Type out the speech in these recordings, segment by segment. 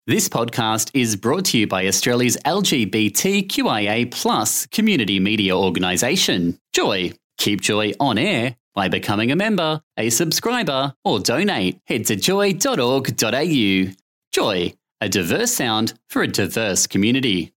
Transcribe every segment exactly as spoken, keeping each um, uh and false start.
This podcast is brought to you by Australia's L G B T Q I A plus community media organisation, Joy. Keep Joy on air by becoming a member, a subscriber, or donate. Head to joy dot org dot a u. Joy, a diverse sound for a diverse community.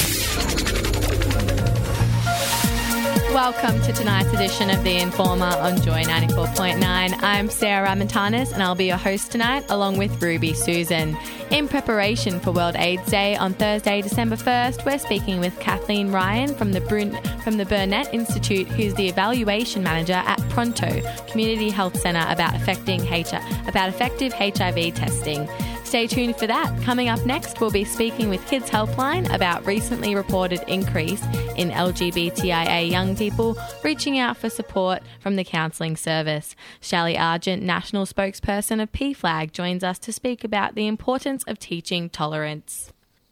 Welcome to tonight's edition of The Informer on Joy ninety-four point nine. I'm Sarah Ramantanis and I'll be your host tonight along with Ruby Susan. In preparation for World AIDS Day on Thursday, December first, we're speaking with Kathleen Ryan from the Brun- from the Burnett Institute, who's the evaluation manager at Pronto Community Health Centre, about affecting H- about effective H I V testing. Stay tuned for that. Coming up next, we'll be speaking with Kids Helpline about recently reported increase in L G B T I A young people reaching out for support from the counselling service. Shally Argent, National Spokesperson of P FLAG, joins us to speak about the importance of teaching tolerance.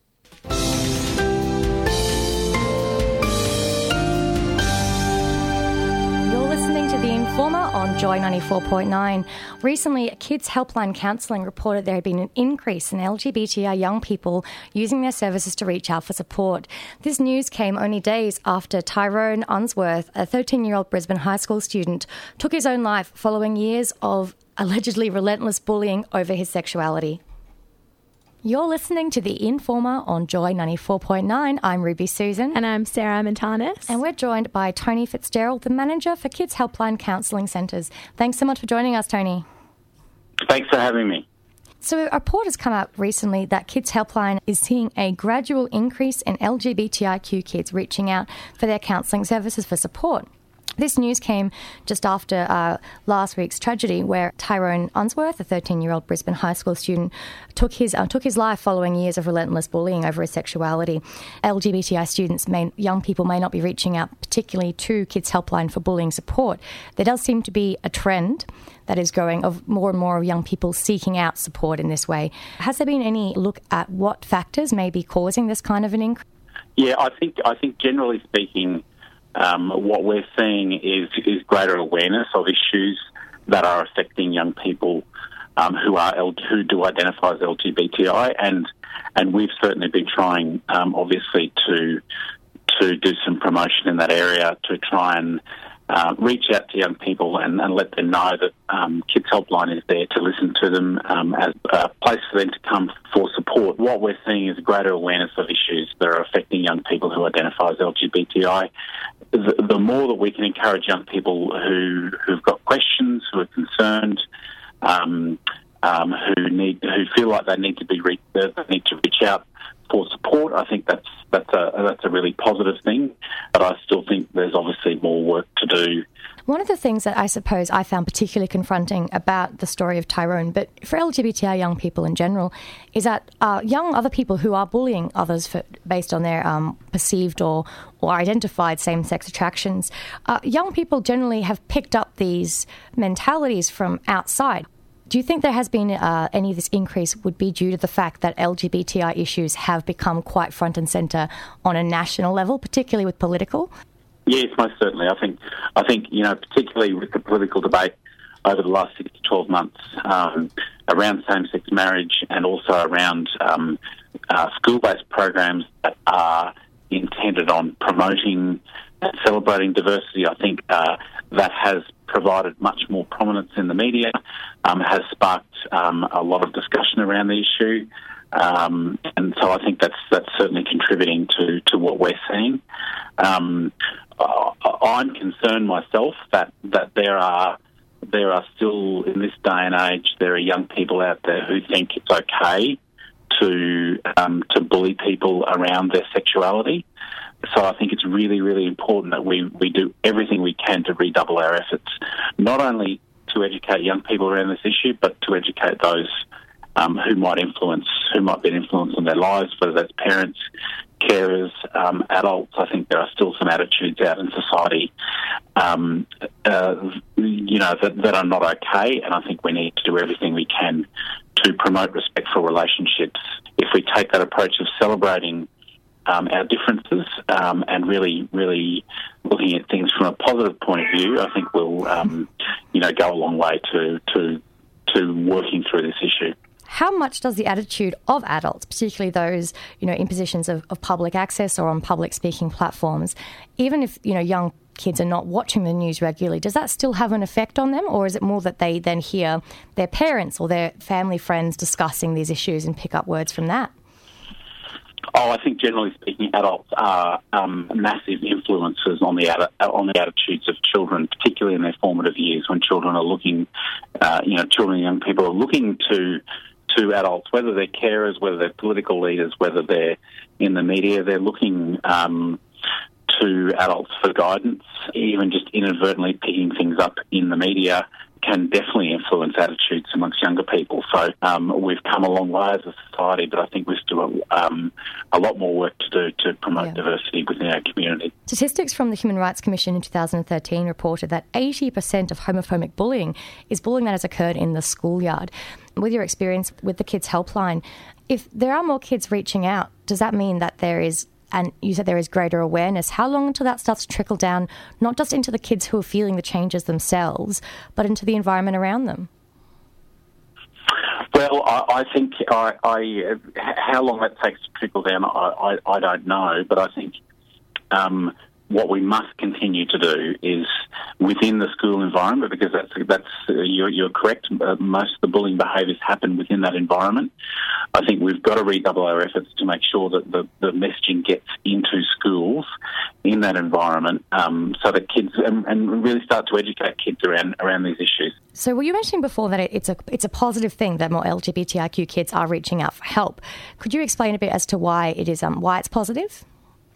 Listening to The Informer on Joy ninety-four point nine. Recently, Kids Helpline Counselling reported there had been an increase in L G B T I young people using their services to reach out for support. This news came only days after Tyrone Unsworth, a thirteen-year-old Brisbane high school student, took his own life following years of allegedly relentless bullying over his sexuality. You're listening to The Informer on Joy ninety-four point nine. I'm Ruby Susan. And I'm Sarah Montanis. And we're joined by Tony Fitzgerald, the manager for Kids Helpline Counselling Centres. Thanks so much for joining us, Tony. Thanks for having me. So a report has come out recently that Kids Helpline is seeing a gradual increase in L G B T I Q kids reaching out for their counselling services for support. This news came just after uh, last week's tragedy where Tyrone Unsworth, a thirteen-year-old Brisbane high school student, took his uh, took his life following years of relentless bullying over his sexuality. L G B T I students, may, young people may not be reaching out particularly to Kids Helpline for bullying support. There does seem to be a trend that is growing of more and more young people seeking out support in this way. Has there been any look at what factors may be causing this kind of an increase? Yeah, I think I think generally speaking, Um, what we're seeing is, is greater awareness of issues that are affecting young people um, who are L- who do identify as L G B T I, and and we've certainly been trying, um, obviously, to to do some promotion in that area to try and uh, reach out to young people and, and let them know that um, Kids Helpline is there to listen to them um, as a place for them to come for support. What we're seeing is greater awareness of issues that are affecting young people who identify as L G B T I. The, the more that we can encourage young people who, who've got questions, who are concerned, um, um, who need, who feel like they need to be re- they need to reach out for support, I think that's that's a that's a really positive thing. But I still think there's obviously more work to do. One of the things that I suppose I found particularly confronting about the story of Tyrone, but for L G B T I young people in general, is that uh, young other people who are bullying others for, based on their um, perceived or, or identified same-sex attractions, uh, young people generally have picked up these mentalities from outside. Do you think there has been uh, any of this increase would be due to the fact that L G B T I issues have become quite front and centre on a national level, particularly with political? Yes, most certainly. I think, I think you know, particularly with the political debate over the last six to twelve months um, around same-sex marriage and also around um, uh, school-based programs that are intended on promoting and celebrating diversity, I think uh, that has provided much more prominence in the media, um, has sparked um, a lot of discussion around the issue. Um, and so I think that's that's certainly contributing to, to what we're seeing. Um, I'm concerned myself that, that there are there are still, in this day and age, there are young people out there who think it's okay to um, to bully people around their sexuality. So I think it's really, really important that we, we do everything we can to redouble our efforts, not only to educate young people around this issue, but to educate those um, who might influence, who might be an influence on their lives, whether that's parents, carers, um, adults. I think there are still some attitudes out in society, um, uh, you know, that, that are not okay, and I think we need to do everything we can to promote respectful relationships. If we take that approach of celebrating Um, our differences um, and really, really looking at things from a positive point of view, I think will, um, you know, go a long way to to to working through this issue. how much does the attitude of adults, particularly those, you know, in positions of, of public access or on public speaking platforms, even if, you know, young kids are not watching the news regularly, does that still have an effect on them, or is it more that they then hear their parents or their family friends discussing these issues and pick up words from that? Oh, I think generally speaking, adults are um, massive influences on the atti- on the attitudes of children, particularly in their formative years, when children are looking, uh, you know, children and young people are looking to to adults, whether they're carers, whether they're political leaders, whether they're in the media, they're looking um, to adults for guidance. Even just inadvertently picking things up in the media can definitely influence attitudes amongst younger people. So um, we've come a long way as a society, but I think we've still got um, a lot more work to do to promote yeah. diversity within our community. Statistics from the Human Rights Commission in two thousand thirteen reported that eighty percent of homophobic bullying is bullying that has occurred in the schoolyard. With your experience with the Kids Helpline, if there are more kids reaching out, does that mean that there is, and you said there is greater awareness, how long until that starts to trickle down, not just into the kids who are feeling the changes themselves, but into the environment around them? Well, I, I think I, I, how long that takes to trickle down, I, I, I don't know, but I think um, what we must continue to do is within the school environment, because that's that's uh, you're, you're correct. Uh, most of the bullying behaviours happen within that environment. I think we've got to redouble our efforts to make sure that the, the messaging gets into schools in that environment, um, so that kids and, and really start to educate kids around around these issues. So, were you mentioning before that it's a it's a positive thing that more L G B T I Q kids are reaching out for help? Could you explain a bit as to why it is um why it's positive?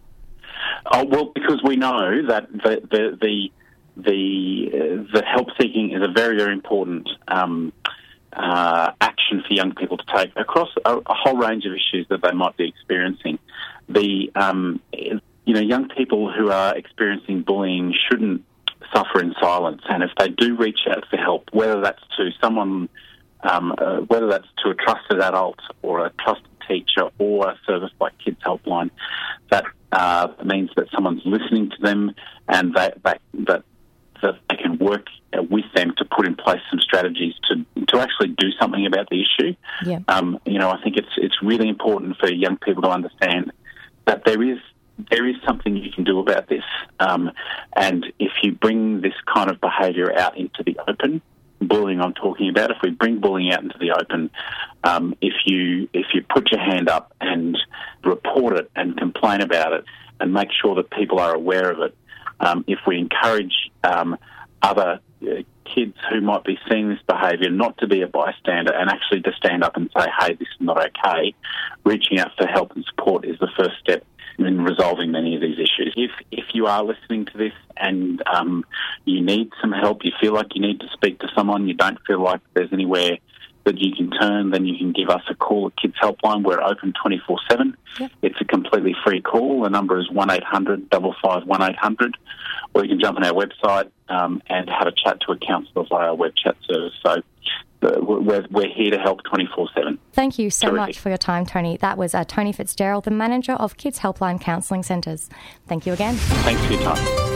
Oh, well, because we know that the the the the, uh, the help seeking is a very very important um, uh, action for young people to take across a, a whole range of issues that they might be experiencing. The um, you know young people who are experiencing bullying shouldn't suffer in silence, and if they do reach out for help, whether that's to someone, um, uh, whether that's to a trusted adult or a trusted teacher or a service like Kids Helpline, that uh, means that someone's listening to them and that that that, that they can work with them to put in place some strategies to to actually do something about the issue. Yeah. Um, you know, I think it's it's really important for young people to understand that there is there is something you can do about this, um, and if you bring this kind of behaviour out into the open, bullying I'm talking about, if we bring bullying out into the open, um, if you if you put your hand up and report it and complain about it and make sure that people are aware of it, um, if we encourage um, other uh, kids who might be seeing this behaviour not to be a bystander and actually to stand up and say, hey, this is not okay, reaching out for help and support is the first step in resolving many of these issues. If if you are listening to this and um, you need some help, you feel like you need to speak to someone, you don't feel like there's anywhere that you can turn, then you can give us a call at Kids Helpline. We're open twenty-four seven. Yep. It's a completely free call. The number is one eight hundred five five one eight hundred, or you can jump on our website um, and have a chat to a counsellor via our web chat service. So uh, we're, we're here to help twenty-four seven. Thank you so Terrific. much for your time, Tony. That was uh, Tony Fitzgerald, the manager of Kids Helpline Counselling Centres. Thank you again. Thanks for your time.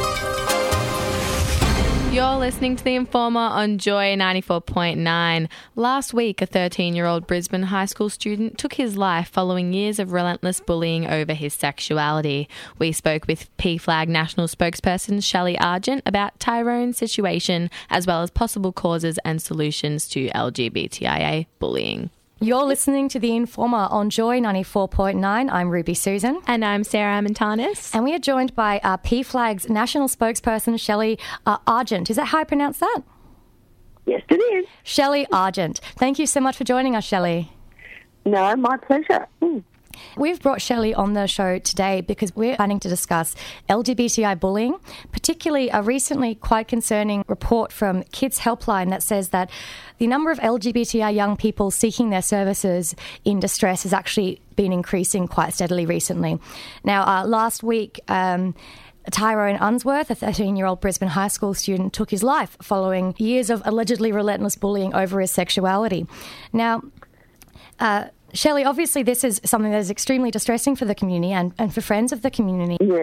You're listening to The Informer on Joy ninety-four point nine. Last week, a thirteen-year-old Brisbane high school student took his life following years of relentless bullying over his sexuality. We spoke with P FLAG National spokesperson Shelley Argent about Tyrone's situation, as well as possible causes and solutions to L G B T I A bullying. You're listening to The Informer on Joy ninety-four point nine. I'm Ruby Susan. And I'm Sarah Amantanis. And we are joined by uh, P FLAG's national spokesperson, Shelley uh, Argent. Is that how I pronounce that? Yes, it is. Shelley Argent. Thank you so much for joining us, Shelley. No, my pleasure. Mm. We've brought Shelley on the show today because we're planning to discuss L G B T I bullying, particularly a recently quite concerning report from Kids Helpline that says that the number of L G B T I young people seeking their services in distress has actually been increasing quite steadily recently. Now, uh, last week, um, Tyrone Unsworth, a thirteen-year-old Brisbane high school student, took his life following years of allegedly relentless bullying over his sexuality. Now, uh, Shelley, obviously this is something that is extremely distressing for the community and, and for friends of the community. Yes.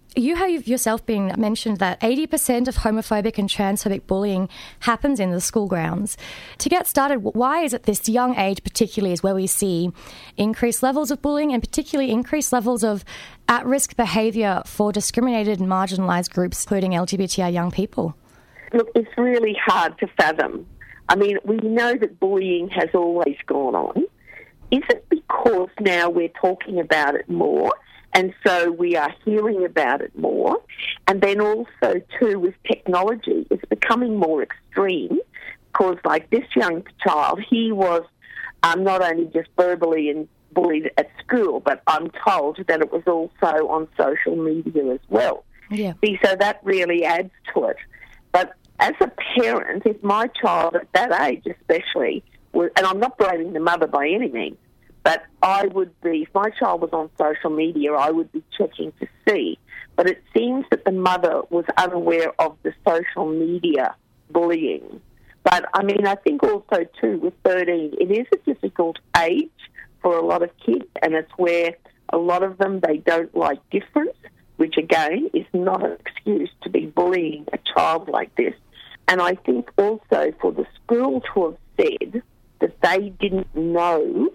You have yourself been mentioned that eighty percent of homophobic and transphobic bullying happens in the school grounds. To get started, why is it this young age particularly is where we see increased levels of bullying and particularly increased levels of at-risk behaviour for discriminated and marginalised groups, including L G B T I young people? Look, it's really hard to fathom. I mean, we know that bullying has always gone on. Is it because now we're talking about it more? And so we are hearing about it more. And then also, too, with technology, it's becoming more extreme because, like this young child, he was um, not only just verbally and bullied at school, but I'm told that it was also on social media as well. Yeah. See, so that really adds to it. But as a parent, if my child at that age especially, was, and I'm not blaming the mother by any means, but I would be, if my child was on social media, I would be checking to see. But it seems that the mother was unaware of the social media bullying. But, I mean, I think also, too, with thirteen, it is a difficult age for a lot of kids, and it's where a lot of them, they don't like difference, which, again, is not an excuse to be bullying a child like this. And I think also for the school to have said that they didn't know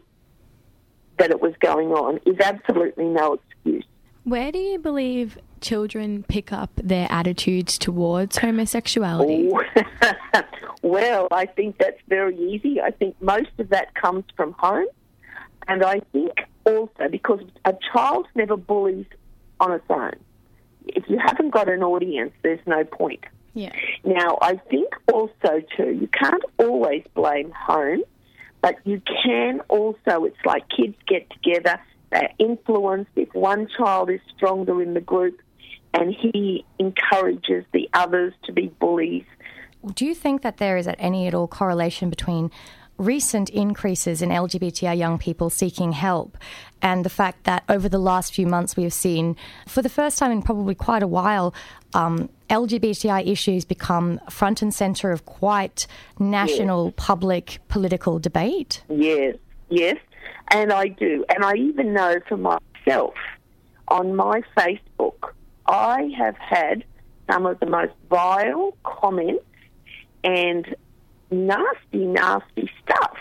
that it was going on is absolutely no excuse. Where do you believe children pick up their attitudes towards homosexuality? Oh. Well, I think that's very easy. I think most of that comes from home. And I think also because a child never bullies on its own. If you haven't got an audience, there's no point. Yeah. Now, I think also, too, you can't always blame home. But you can also, it's like kids get together, they're influenced. If one child is stronger in the group and he encourages the others to be bullies. Do you think that there is at any at all correlation between recent increases in L G B T I young people seeking help and the fact that over the last few months we have seen, for the first time in probably quite a while, um, L G B T I issues become front and centre of quite national, yes. public, political debate? Yes, yes, and I do. And I even know for myself, on my Facebook, I have had some of the most vile comments and nasty, nasty stuff.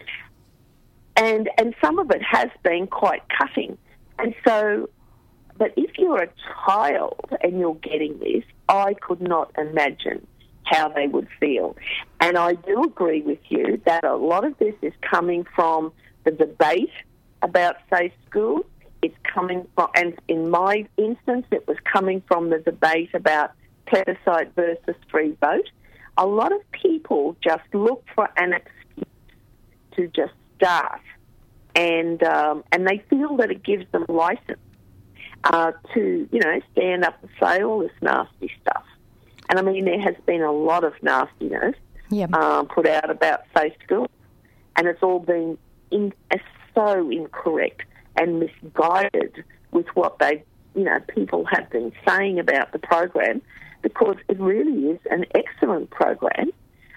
And and some of it has been quite cutting. And so, but if you're a child and you're getting this, I could not imagine how they would feel. And I do agree with you that a lot of this is coming from the debate about safe schools. It's coming from, and in my instance, it was coming from the debate about plebiscite versus free vote. A lot of people just look for an excuse to just start, and um, and they feel that it gives them license uh, to, you know, stand up and say all this nasty stuff. And I mean, there has been a lot of nastiness yep. um, put out about safe schools, and it's all been in, uh, so incorrect and misguided with what they, you know, people have been saying about the program, because it really is an excellent program.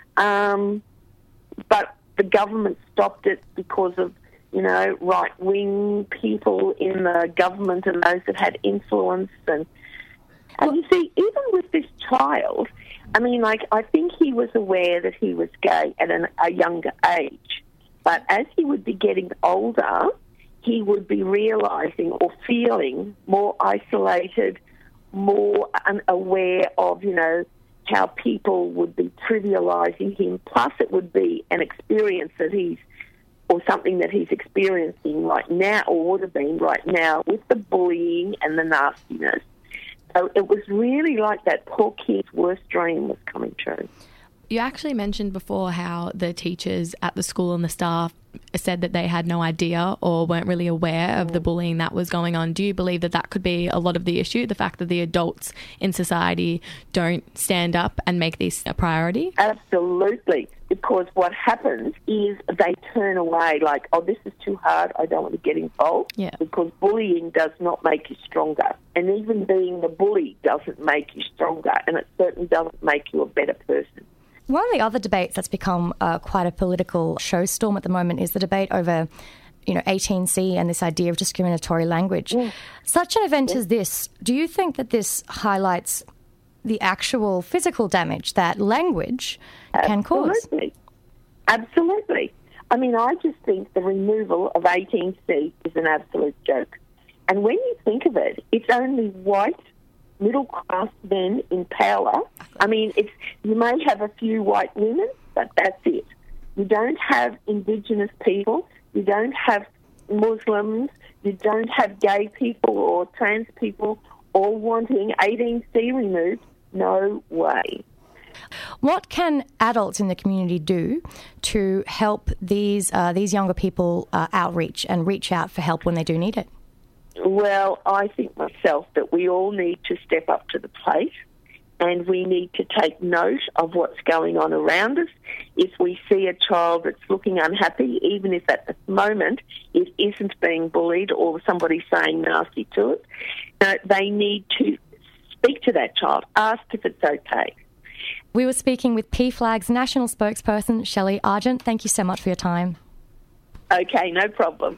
Um, but the government stopped it because of, you know, right-wing people in the government and those that had influence. And, and you see, even with this child, I mean, like, I think he was aware that he was gay at an, a younger age. But as he would be getting older, he would be realising or feeling more isolated, more unaware of, you know, how people would be trivialising him. Plus it would be an experience that he's, or something that he's experiencing right now, or would have been right now, with the bullying and the nastiness. So it was really like that poor kid's worst dream was coming true. You actually mentioned before how the teachers at the school and the staff said that they had no idea or weren't really aware of the bullying that was going on. Do you believe that that could be a lot of the issue, the fact that the adults in society don't stand up and make this a priority? Absolutely, because what happens is they turn away like, oh, this is too hard, I don't want to get involved. Yeah. Because bullying does not make you stronger. And even being the bully doesn't make you stronger, and it certainly doesn't make you a better person. One of the other debates that's become uh, quite a political showstorm at the moment is the debate over you know, eighteen C and this idea of discriminatory language. Yeah. Such an event Yeah. as this, do you think that this highlights the actual physical damage that language can cause? Absolutely. Absolutely. I mean, I just think the removal of eighteen C is an absolute joke. And when you think of it, it's only white, middle-class men in power. I mean, it's you may have a few white women, but that's it. You don't have Indigenous people. You don't have Muslims. You don't have gay people or trans people all wanting eighteen C removed. No way. What can adults in the community do to help these uh, these younger people uh, outreach and reach out for help when they do need it? Well, I think myself that we all need to step up to the plate and we need to take note of what's going on around us. If we see a child that's looking unhappy, even if at the moment it isn't being bullied or somebody saying nasty to it, uh, they need to speak to that child, ask if it's okay. We were speaking with P FLAG's national spokesperson, Shelley Argent. Thank you so much for your time. Okay, no problem.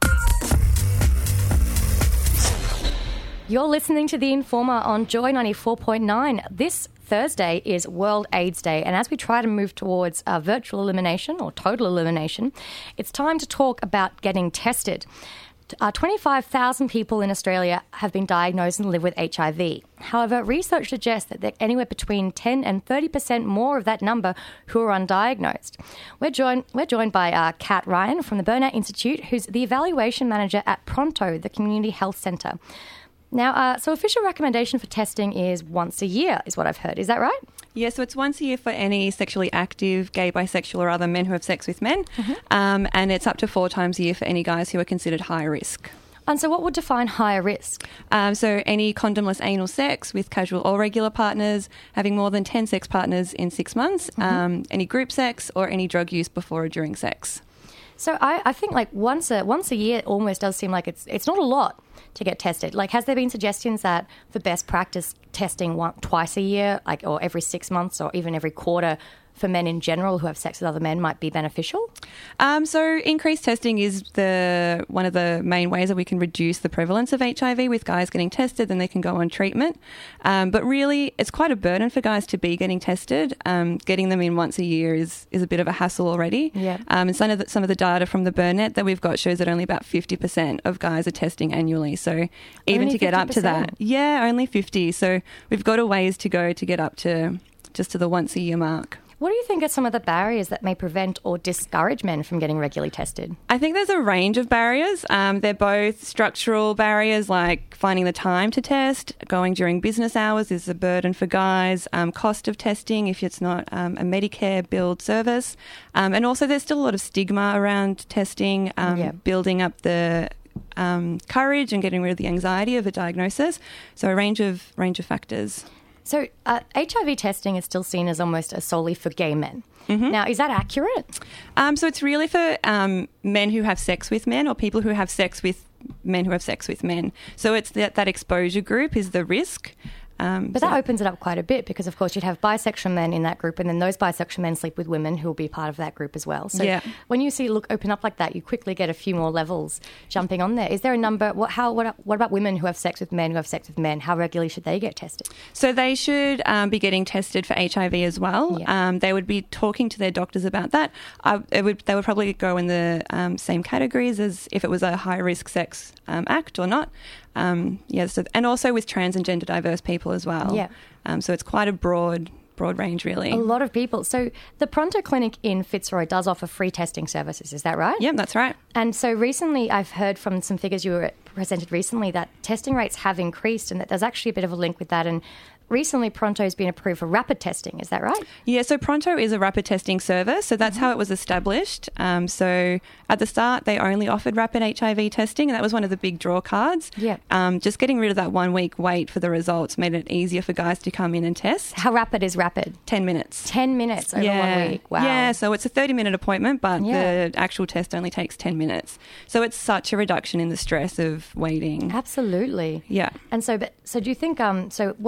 You're listening to The Informer on Joy ninety-four point nine. This Thursday is World AIDS Day, and as we try to move towards uh, virtual elimination or total elimination, it's time to talk about getting tested. Uh, twenty-five thousand people in Australia have been diagnosed and live with H I V. However, research suggests that there are anywhere between ten and thirty percent more of that number who are undiagnosed. We're joined, we're joined by uh, Kat Ryan from the Burnout Institute, who's the evaluation manager at Pronto, the Community Health Centre. Now, uh, so official recommendation for testing is once a year, is what I've heard. Is that right? Yeah, so it's once a year for any sexually active, gay, bisexual or other men who have sex with men. Mm-hmm. Um, and it's up to four times a year for any guys who are considered high risk. And so what would define higher risk? Um, so any condomless anal sex with casual or regular partners, having more than ten sex partners in six months, mm-hmm. um, any group sex or any drug use before or during sex. So I, I think like once a once a year almost does seem like it's it's not a lot to get tested. Like, has there been suggestions that for best practice testing one, twice a year, like, or every six months or even every quarter for men in general who have sex with other men might be beneficial? Um, so increased testing is the one of the main ways that we can reduce the prevalence of H I V with guys getting tested, then they can go on treatment. Um, but really, it's quite a burden for guys to be getting tested. Um, getting them in once a year is, is a bit of a hassle already. Yeah. Um, and some of, the, some of the data from the Burnet that we've got shows that only about fifty percent of guys are testing annually. So even only to get up to that, yeah, only fifty. So we've got a ways to go to get up to just to the once a year mark. What do you think are some of the barriers that may prevent or discourage men from getting regularly tested? I think there's a range of barriers. Um, they're both structural barriers, like finding the time to test, going during business hours is a burden for guys, um, cost of testing if it's not um, a Medicare billed service. Um, and also there's still a lot of stigma around testing, um, yeah. building up the um, courage and getting rid of the anxiety of a diagnosis. So a range of range of factors. So uh, H I V testing is still seen as almost a solely for gay men. Mm-hmm. Now, is that accurate? Um, so it's really for um, men who have sex with men or people who have sex with men who have sex with men. So it's that, that exposure group is the risk. Um, but so that opens it up quite a bit because, of course, you'd have bisexual men in that group and then those bisexual men sleep with women who will be part of that group as well. So yeah. when you see look open up like that, you quickly get a few more levels jumping on there. Is there a number? What, how, what, what about women who have sex with men who have sex with men? How regularly should they get tested? So they should um, be getting tested for H I V as well. Yeah. Um, they would be talking to their doctors about that. I, it would, they would probably go in the um, same categories as if it was a high-risk sex um, act or not. Um, yeah, so, and also with trans and gender diverse people as well. Yeah. Um, so it's quite a broad broad range, really. A lot of people. So the Pronto Clinic in Fitzroy does offer free testing services. Is that right? Yep, that's right. And so recently I've heard from some figures you were presented recently that testing rates have increased and that there's actually a bit of a link with that. And recently Pronto's been approved for rapid testing. Is that right? Yeah, so Pronto is a rapid testing service. So that's mm-hmm. how it was established. Um, so at the start, they only offered rapid H I V testing, and that was one of the big draw cards. Yeah. Um, just getting rid of that one week wait for the results made it easier for guys to come in and test. How rapid is rapid? ten minutes. ten minutes over yeah. one week. Wow. Yeah, so it's a thirty minute appointment, but yeah. the actual test only takes ten minutes. So it's such a reduction in the stress of waiting. Absolutely. Yeah. And so, but so do you think? Um. So what do you what do you think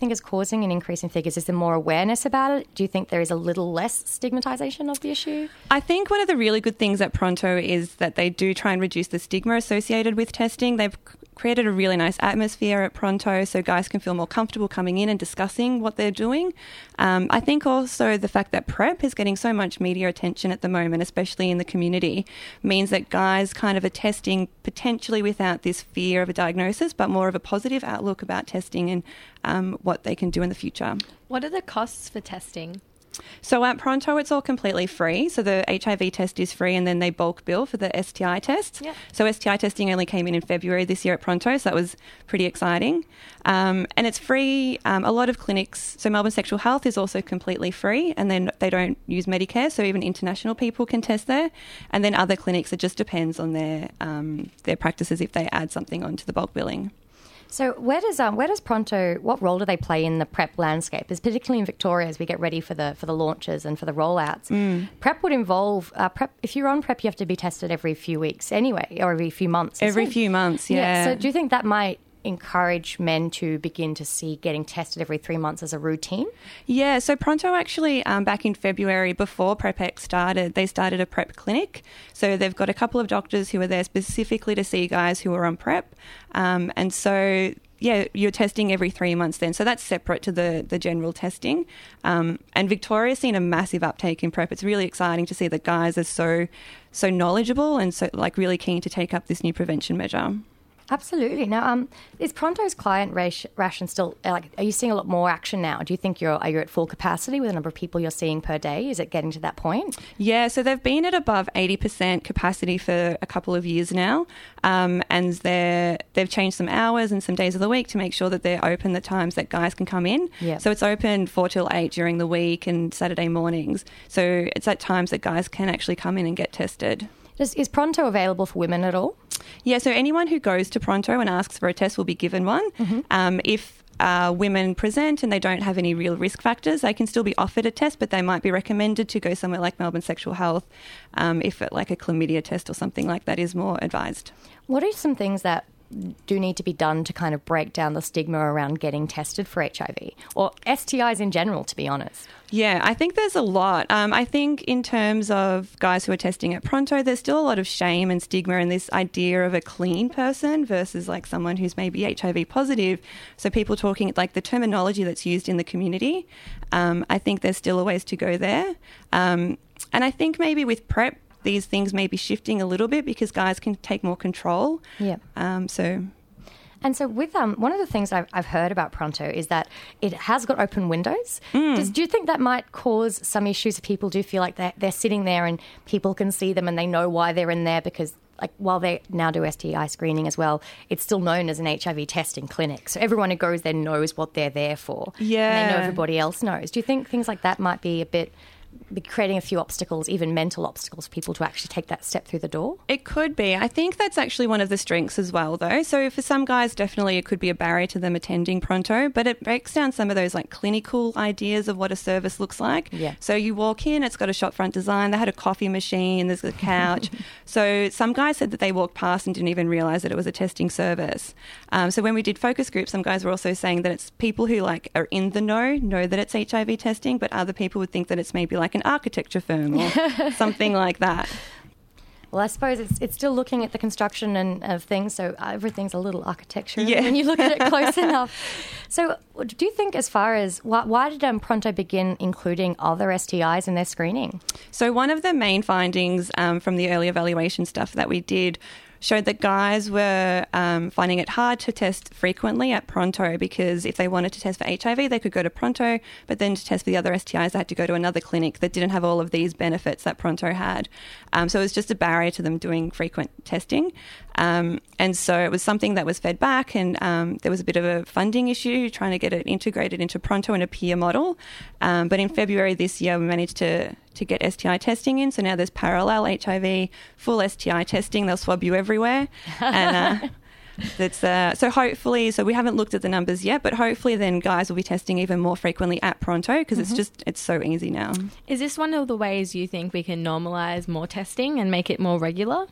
think is causing an increase in figures? Is there more awareness about it? Do you think there is a little less stigmatisation of the issue? I think one of the really good things at Pronto is that they do try and reduce the stigma associated with testing. They've created a really nice atmosphere at Pronto so guys can feel more comfortable coming in and discussing what they're doing. Um, I think also the fact that PrEP is getting so much media attention at the moment, especially in the community, means that guys kind of are testing potentially without this fear of a diagnosis, but more of a positive outlook about testing and um, what they can do in the future. What are the costs for testing? So at Pronto, it's all completely free. So the H I V test is free, and then they bulk bill for the S T I tests. Yep. So S T I testing only came in in February this year at Pronto, so that was pretty exciting. Um, and it's free. Um, a lot of clinics, so Melbourne Sexual Health is also completely free, and then they don't use Medicare, so even international people can test there. And then other clinics, it just depends on their um, their practices if they add something onto the bulk billing. So where does um, where does Pronto, what role do they play in the PrEP landscape? Is particularly in Victoria as we get ready for the for the launches and for the rollouts. Mm. PrEP would involve uh, PrEP. If you're on PrEP, you have to be tested every few weeks anyway, or every few months. Every few months, yeah. yeah. So do you think that might encourage men to begin to see getting tested every three months as a routine? Yeah, so Pronto actually, um, back in February, before PrEPX started, they started a PrEP clinic. So they've got a couple of doctors who are there specifically to see guys who are on PrEP. Um, and so, yeah, you're testing every three months then. So that's separate to the, the general testing. Um, and Victoria's seen a massive uptake in PrEP. It's really exciting to see that guys are so, so knowledgeable and so like really keen to take up this new prevention measure. Absolutely. Now, um, is Pronto's client ration still, like, are you seeing a lot more action now? Do you think you're, are you at full capacity with the number of people you're seeing per day? Is it getting to that point? Yeah, so they've been at above eighty percent capacity for a couple of years now. Um, and they're, they've changed some hours and some days of the week to make sure that they're open the times that guys can come in. Yep. So it's open four till eight during the week and Saturday mornings. So it's at times that guys can actually come in and get tested. Does, is Pronto available for women at all? Yeah, so anyone who goes to Pronto and asks for a test will be given one. Mm-hmm. Um, if uh, women present and they don't have any real risk factors, they can still be offered a test, but they might be recommended to go somewhere like Melbourne Sexual Health um, if it, like a chlamydia test or something like that is more advised. What are some things that do need to be done to kind of break down the stigma around getting tested for H I V or S T Is in general, to be honest? Yeah, I think there's a lot. Um, I think in terms of guys who are testing at Pronto, there's still a lot of shame and stigma in this idea of a clean person versus like someone who's maybe H I V positive. So people talking like the terminology that's used in the community, um, I think there's still a ways to go there. Um, and I think maybe with PrEP, these things may be shifting a little bit because guys can take more control. Yeah. Um, so... And so with um, one of the things I've, I've heard about Pronto is that it has got open windows. Mm. Does, do you think that might cause some issues if people do feel like they're, they're sitting there and people can see them and they know why they're in there because, like, while they now do S T I screening as well, it's still known as an H I V testing clinic. So everyone who goes there knows what they're there for. Yeah. And they know everybody else knows. Do you think things like that might be a bit... be creating a few obstacles, even mental obstacles, for people to actually take that step through the door? It could be. I think that's actually one of the strengths as well, though. So for some guys, definitely it could be a barrier to them attending Pronto, but it breaks down some of those like clinical ideas of what a service looks like. Yeah. So you walk in, it's got a shop front design, they had a coffee machine, there's a couch. So some guys said that they walked past and didn't even realise that it was a testing service. Um, so when we did focus groups, some guys were also saying that it's people who like are in the know, know that it's H I V testing, but other people would think that it's maybe like an architecture firm or something like that. Well, I suppose it's it's still looking at the construction and of things, so everything's a little architecture yeah. when you look at it close enough. So do you think as far as, why, why did um, Pronto begin including other S T Is in their screening? So one of the main findings um, from the early evaluation stuff that we did showed that guys were um, finding it hard to test frequently at Pronto because if they wanted to test for H I V, they could go to Pronto, but then to test for the other S T Is, they had to go to another clinic that didn't have all of these benefits that Pronto had. Um, so it was just a barrier to them doing frequent testing. Um, and so it was something that was fed back, and um, there was a bit of a funding issue trying to get it integrated into Pronto in a peer model. Um, but in February this year, we managed to to get S T I testing in. So now there's parallel H I V, full S T I testing. They'll swab you everywhere. And uh, that's uh, so hopefully, so we haven't looked at the numbers yet, but hopefully then guys will be testing even more frequently at Pronto because mm-hmm. it's just, it's so easy now. Is this one of the ways you think we can normalise more testing and make it more regular?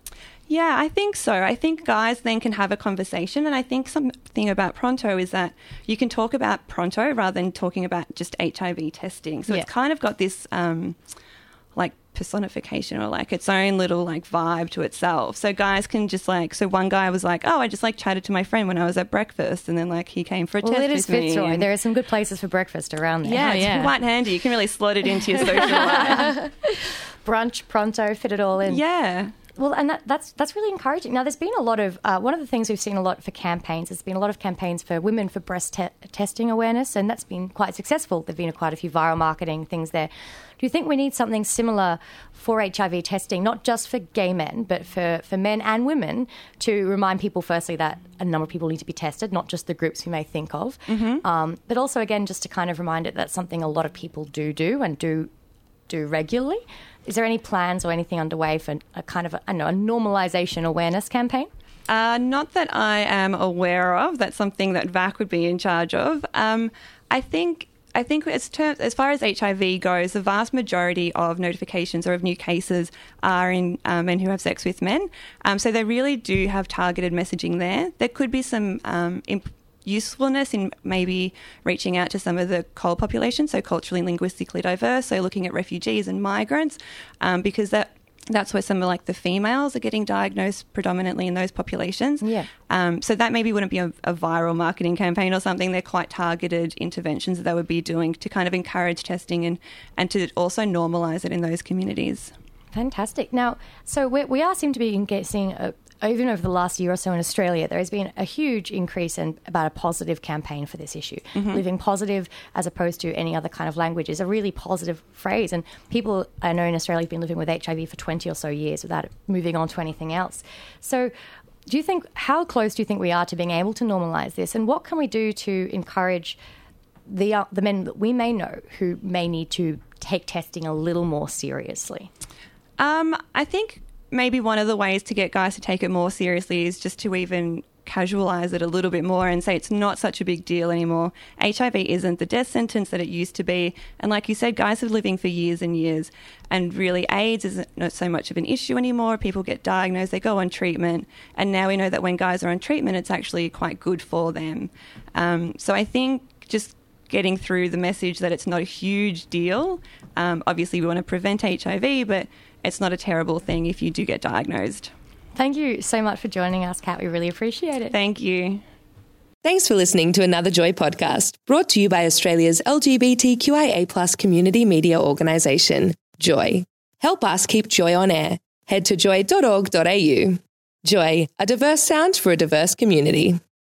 Yeah, I think so. I think guys then can have a conversation, and I think something about Pronto is that you can talk about Pronto rather than talking about just H I V testing. So yeah. it's kind of got this um, like personification or like its own little like vibe to itself. So guys can just like, so one guy was like, oh, I just like chatted to my friend when I was at breakfast, and then like he came for a well, test it is with me. Fitzroy. There are some good places for breakfast around there. Yeah, Oh, it's yeah. quite handy. You can really slot it into your social life. Brunch, Pronto, fit it all in. Yeah. Well, and that, that's that's really encouraging. Now, there's been a lot of, uh, one of the things we've seen a lot for campaigns, there's been a lot of campaigns for women for breast te- testing awareness, and that's been quite successful. There have been quite a few viral marketing things there. Do you think we need something similar for H I V testing, not just for gay men, but for, for men and women, to remind people, firstly, that a number of people need to be tested, not just the groups we may think of, Mm-hmm. um, but also, again, just to kind of remind it that's something a lot of people do do and do do regularly. Is there any plans or anything underway for a kind of a, I don't know, a normalisation awareness campaign? Uh, not that I am aware of. That's something that V A C would be in charge of. Um, I think I think as, term, as far as H I V goes, the vast majority of notifications or of new cases are in uh, men who have sex with men. Um, so they really do have targeted messaging there. There could be some um, imp- usefulness in maybe reaching out to some of the C O L population, so culturally and linguistically diverse, so looking at refugees and migrants, um, because that that's where some of like the females are getting diagnosed predominantly in those populations. Yeah. Um, so that maybe wouldn't be a, a viral marketing campaign or something. They're quite targeted interventions that they would be doing to kind of encourage testing and, and to also normalise it in those communities. Fantastic. Now, so we, we are seem to be seeing, a, even over the last year or so in Australia, there has been a huge increase in about a positive campaign for this issue. Mm-hmm. Living positive as opposed to any other kind of language is a really positive phrase. And people, I know in Australia, have been living with H I V for twenty or so years without moving on to anything else. So do you think, how close do you think we are to being able to normalise this? And what can we do to encourage the uh, the men that we may know who may need to take testing a little more seriously? Um, I think maybe one of the ways to get guys to take it more seriously is just to even casualise it a little bit more and say it's not such a big deal anymore. H I V isn't the death sentence that it used to be. And like you said, guys are living for years and years. And really AIDS isn't not so much of an issue anymore. People get diagnosed, they go on treatment. And now we know that when guys are on treatment, it's actually quite good for them. Um, so I think just getting through the message that it's not a huge deal. Um, obviously, we want to prevent H I V, but it's not a terrible thing if you do get diagnosed. Thank you so much for joining us, Kat. We really appreciate it. Thank you. Thanks for listening to another Joy podcast, brought to you by Australia's L G B T Q I A plus community media organisation, Joy. Help us keep Joy on air. Head to joy dot org dot a u. Joy, a diverse sound for a diverse community.